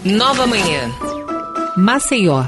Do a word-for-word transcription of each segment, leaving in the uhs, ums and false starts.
Nova Manhã. Maceió.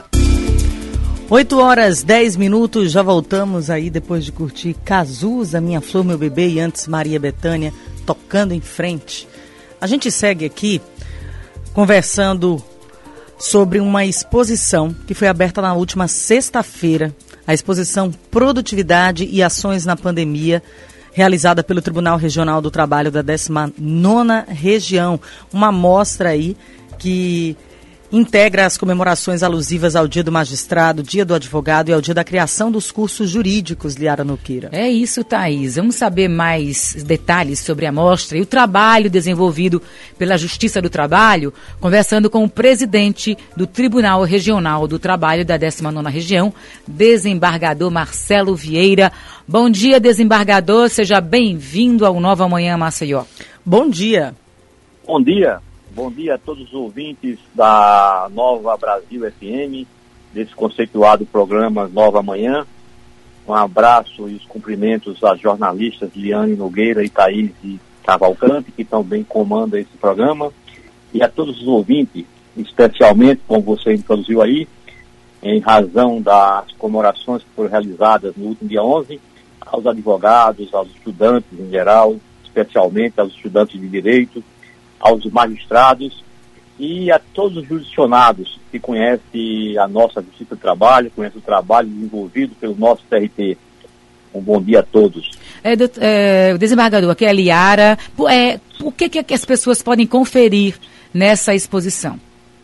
oito horas, dez minutos, já voltamos aí depois de curtir Cazuza, Minha Flor, Meu Bebê e antes Maria Bethânia, Tocando em Frente. A gente segue aqui conversando sobre uma exposição que foi aberta na última sexta-feira, a exposição Produtividade e Ações na Pandemia, realizada pelo Tribunal Regional do Trabalho da décima nona Região, uma mostra aí que integra as comemorações alusivas ao Dia do Magistrado, Dia do Advogado e ao Dia da criação dos cursos jurídicos, Liara Noqueira. É isso, Thaís. Vamos saber mais detalhes sobre a mostra e o trabalho desenvolvido pela Justiça do Trabalho, conversando com o presidente do Tribunal Regional do Trabalho da décima nona Região, desembargador Marcelo Vieira. Bom dia, desembargador. Seja bem-vindo ao Nova Manhã Maceió. Bom dia. Bom dia. Bom dia a todos os ouvintes da Nova Brasil F M, desse conceituado programa Nova Manhã. Um abraço e os cumprimentos às jornalistas Liane Nogueira e Thaís Cavalcante, que também comandam esse programa, e a todos os ouvintes, especialmente, como você introduziu aí, em razão das comemorações que foram realizadas no último dia onze, aos advogados, aos estudantes em geral, especialmente aos estudantes de Direito, aos magistrados e a todos os jurisdicionados que conhecem a nossa Justiça do Trabalho, conhecem o trabalho desenvolvido pelo nosso T R T. Um bom dia a todos. É, do, é, o desembargador, aqui é a Liara. É, o que, que as pessoas podem conferir nessa exposição?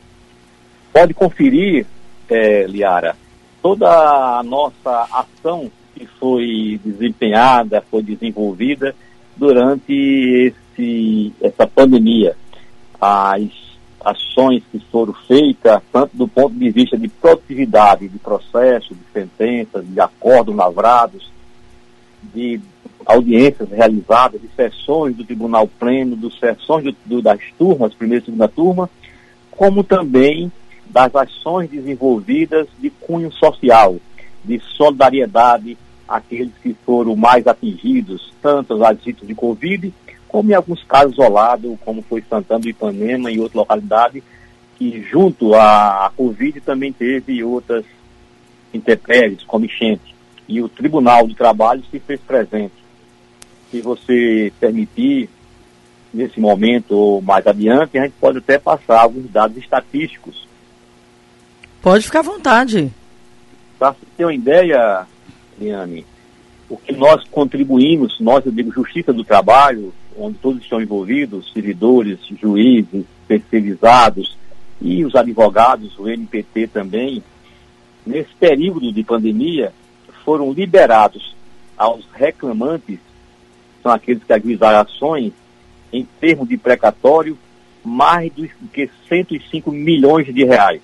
Pode conferir, é, Liara, toda a nossa ação que foi desempenhada, foi desenvolvida durante esse essa pandemia, as ações que foram feitas, tanto do ponto de vista de produtividade, de processo, de sentenças, de acordos lavrados, de audiências realizadas, de sessões do Tribunal Pleno, de sessões do, do, das turmas, primeira e segunda turma, como também das ações desenvolvidas de cunho social, de solidariedade àqueles que foram mais atingidos, tanto as vítimas de Covid, como em alguns casos isolados, como foi Santana do Ipanema e outra localidade, que junto à, à Covid também teve outras intempéries, como enchente. E o Tribunal do Trabalho se fez presente. Se você permitir, nesse momento ou mais adiante, a gente pode até passar alguns dados estatísticos. Pode ficar à vontade. Para você ter uma ideia, Liane, o que nós contribuímos, nós, eu digo, Justiça do Trabalho, onde todos estão envolvidos, servidores, juízes, terceirizados e os advogados, o N P T também, nesse período de pandemia, foram liberados aos reclamantes, são aqueles que ajuizaram ações, em termos de precatório, mais do que cento e cinco milhões de reais.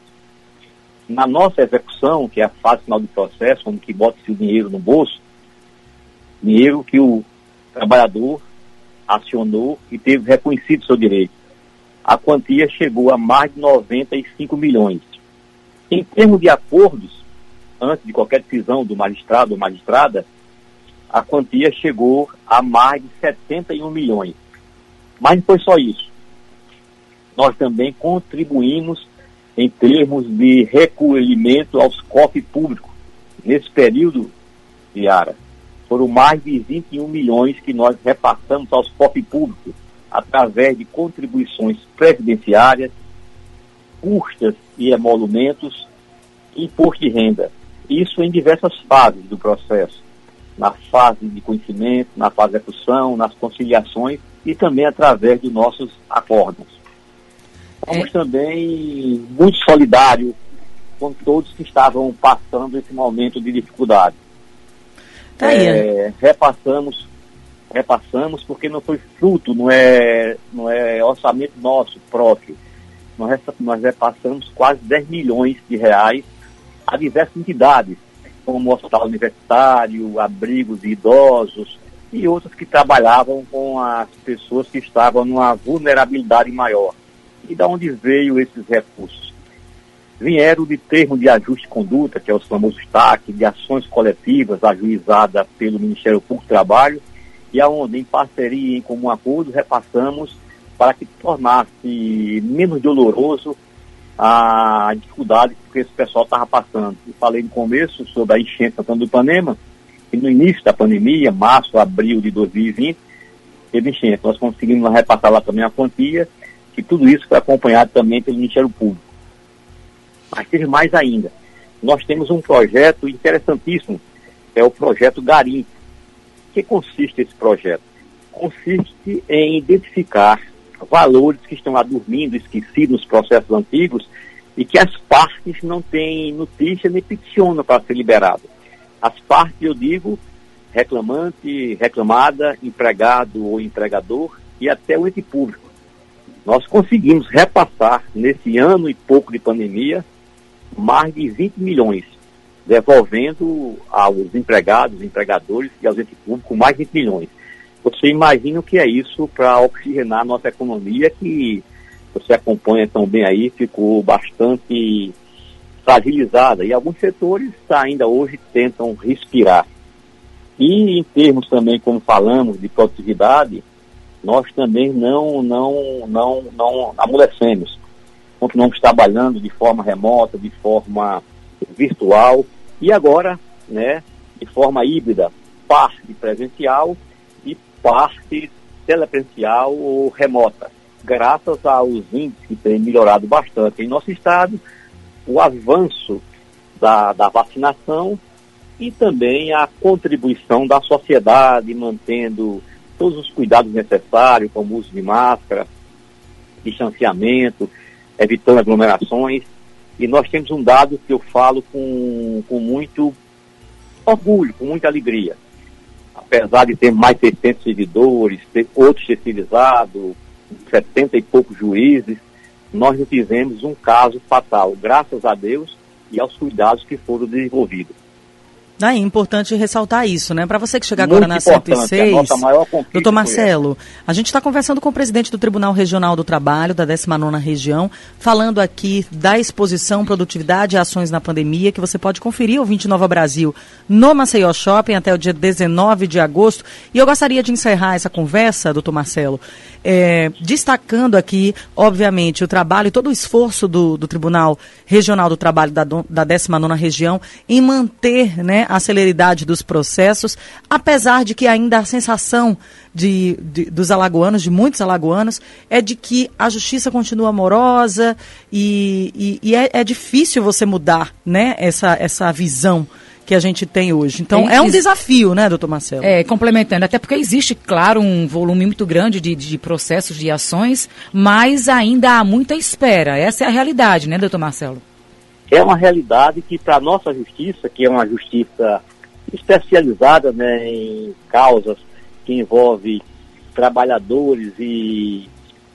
Na nossa execução, que é a fase final do processo, onde que bota-se o dinheiro no bolso, dinheiro que o trabalhador acionou e teve reconhecido seu direito. A quantia chegou a mais de noventa e cinco milhões. Em termos de acordos, antes de qualquer decisão do magistrado ou magistrada, a quantia chegou a mais de setenta e um milhões. Mas não foi só isso. Nós também contribuímos em termos de recolhimento aos cofres públicos. Nesse período, Liara, foram mais de vinte e um milhões que nós repassamos aos cofres públicos através de contribuições previdenciárias, custas e emolumentos e imposto de renda. Isso em diversas fases do processo. Na fase de conhecimento, na fase de execução, nas conciliações e também através dos nossos acordos. Somos é. também muito solidários com todos que estavam passando esse momento de dificuldade. Tá é, repassamos, repassamos porque não foi fruto, não é, não é orçamento nosso próprio. Nós, nós repassamos quase dez milhões de reais a diversas entidades, como o Hospital Universitário, abrigos de idosos e outras que trabalhavam com as pessoas que estavam numa vulnerabilidade maior. E de onde veio esses recursos? Vieram de termo de ajuste de conduta, que é o famoso T A C, de ações coletivas ajuizadas pelo Ministério Público do Trabalho, e aonde, em parceria, em comum acordo, repassamos para que tornasse menos doloroso a dificuldade que esse pessoal estava passando. Eu falei no começo sobre a enchente do Ipanema, e no início da pandemia, março, abril de dois mil e vinte, teve enchente. Nós conseguimos repassar lá também a quantia, que tudo isso foi acompanhado também pelo Ministério Público. Mas teve mais ainda. Nós temos um projeto interessantíssimo, é o projeto Garimpo. O que consiste esse projeto? Consiste em identificar valores que estão lá dormindo, esquecidos nos processos antigos, e que as partes não têm notícia nem peticionam para ser liberado. As partes, eu digo, reclamante, reclamada, empregado ou empregador e até o ente público. Nós conseguimos repassar, nesse ano e pouco de pandemia, mais de vinte milhões, devolvendo aos empregados, empregadores e aos entes públicos mais de vinte milhões. Você imagina o que é isso para oxigenar a nossa economia, que você acompanha tão bem aí, ficou bastante fragilizada. E alguns setores ainda hoje tentam respirar. E em termos também, como falamos, de produtividade, nós também não, não, não, não amolecemos. Continuamos trabalhando de forma remota, de forma virtual e agora, né, de forma híbrida, parte presencial e parte telepresencial ou remota. Graças aos índices que têm melhorado bastante em nosso estado, o avanço da, da vacinação e também a contribuição da sociedade, mantendo todos os cuidados necessários, como o uso de máscara, distanciamento, evitando aglomerações. E nós temos um dado que eu falo com, com muito orgulho, com muita alegria. Apesar de ter mais de seiscentos servidores, ter outros terceirizados, setenta e poucos juízes, nós não tivemos um caso fatal, graças a Deus e aos cuidados que foram desenvolvidos. É importante ressaltar isso, né? Para você que chega agora Muito na cento e seis, a nossa maior conquista doutor Marcelo, a gente está conversando com o presidente do Tribunal Regional do Trabalho, da décima nona Região, falando aqui da exposição Produtividade e Ações na Pandemia, que você pode conferir, ouvinte Nova Brasil, no Maceió Shopping até o dia dezenove de agosto. E eu gostaria de encerrar essa conversa, doutor Marcelo, é, destacando aqui, obviamente, o trabalho e todo o esforço do, do Tribunal Regional do Trabalho da, da décima nona Região em manter, né, a celeridade dos processos, apesar de que ainda a sensação de, de, dos alagoanos, de muitos alagoanos, é de que a justiça continua morosa e, e, e é, é difícil você mudar, né, essa, essa visão que a gente tem hoje. Então, é, é um desafio, né, doutor Marcelo? É, complementando, até porque existe, claro, um volume muito grande de, de processos, de ações, mas ainda há muita espera. Essa é a realidade, né, doutor Marcelo? É uma realidade que, para a nossa justiça, que é uma justiça especializada, né, em causas que envolvem trabalhadores e,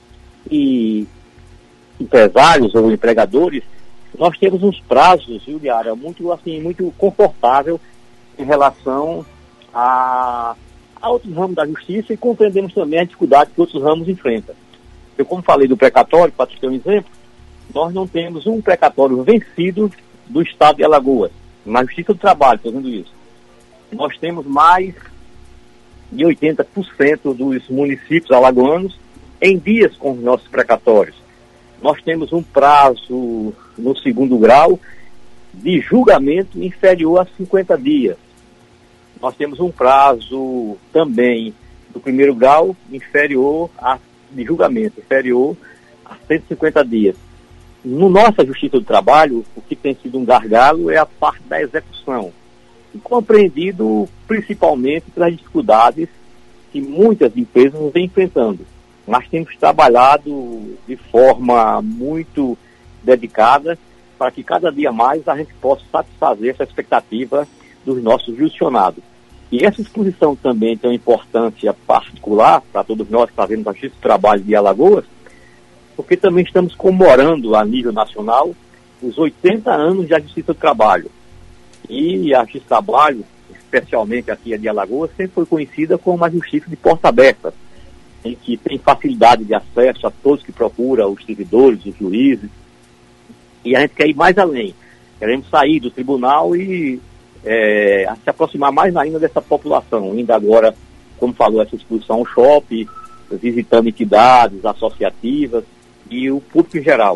e empresários ou empregadores, nós temos uns prazos, viu, Liara, muito, assim, muito confortável em relação a, a outros ramos da justiça e compreendemos também a dificuldade que outros ramos enfrentam. Eu, como falei do precatório, para te ter um exemplo, nós não temos um precatório vencido do estado de Alagoas, na Justiça do Trabalho, estou dizendo isso. Nós temos mais de oitenta por cento dos municípios alagoanos em dias com os nossos precatórios. Nós temos um prazo no segundo grau de julgamento inferior a cinquenta dias. Nós temos um prazo também do primeiro grau inferior a, de julgamento, inferior a cento e cinquenta dias. No nossa Justiça do Trabalho, o que tem sido um gargalo é a parte da execução, compreendido principalmente pelas dificuldades que muitas empresas vêm enfrentando. Mas temos trabalhado de forma muito dedicada para que cada dia mais a gente possa satisfazer essa expectativa dos nossos jurisdicionados. E essa exposição também tem uma importância particular para todos nós que fazemos a Justiça do Trabalho de Alagoas, porque também estamos comemorando a nível nacional os oitenta anos da Justiça do Trabalho. E a Justiça do Trabalho, especialmente aqui a de Alagoas, sempre foi conhecida como uma justiça de porta aberta, em que tem facilidade de acesso a todos que procuram, os servidores, os juízes. E a gente quer ir mais além. Queremos sair do tribunal e é, se aproximar mais ainda dessa população. Ainda agora, como falou, essa exposição ao shopping, visitando entidades associativas e o público em geral.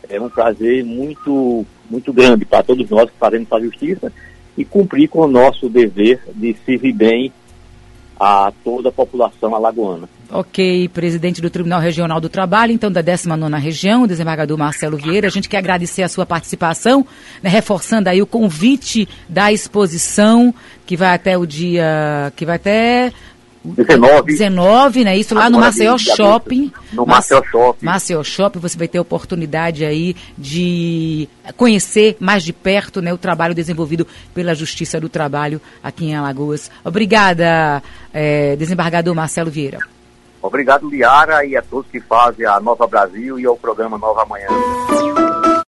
É um prazer muito, muito grande para todos nós que fazemos a justiça e cumprir com o nosso dever de servir bem a toda a população alagoana. Ok, presidente do Tribunal Regional do Trabalho, então da décima nona Região, o desembargador Marcelo Vieira, a gente quer agradecer a sua participação, né, reforçando aí o convite da exposição, que vai até o dia, que vai até dezenove, dezenove, né? Isso lá no Maceió Shopping. No Maceió Shopping. Maceió Shopping, você vai ter a oportunidade aí de conhecer mais de perto, né, o trabalho desenvolvido pela Justiça do Trabalho aqui em Alagoas. Obrigada, é, desembargador Marcelo Vieira. Obrigado, Liara, e a todos que fazem a Nova Brasil e ao programa Nova Manhã.